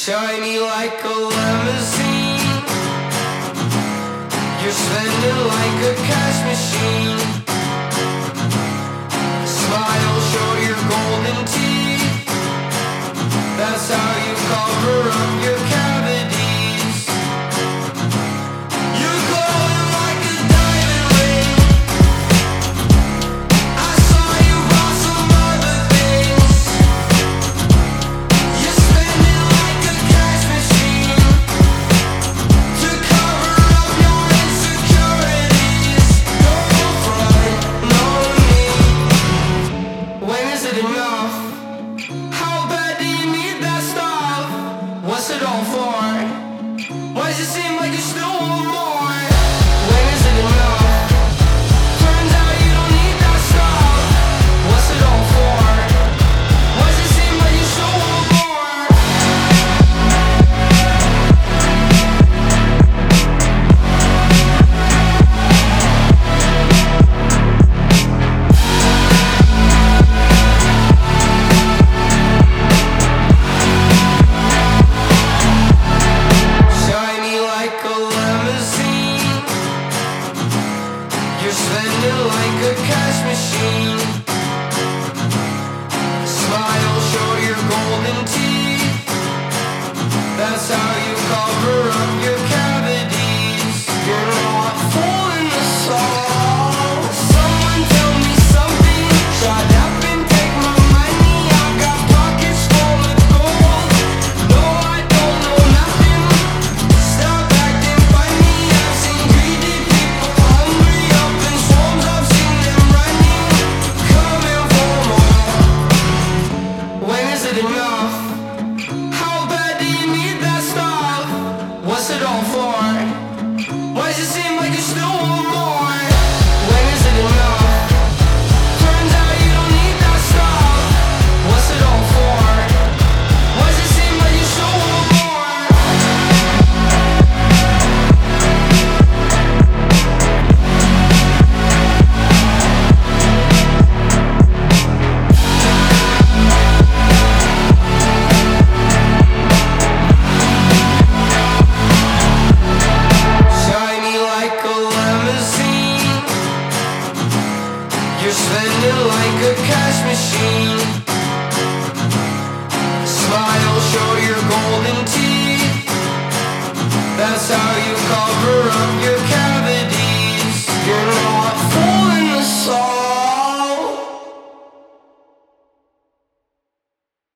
Shiny like a limousine. You're spending like a cash machine. Smile, show your golden teeth. That's how you cover up your cavities. You're glowing like a diamond ring. I saw you bought some other things. You're spending like a cash machine to cover up your insecurities. No front, no need. When is it enough? How bad do you need that stuff? What's it all for? Why'd you see me?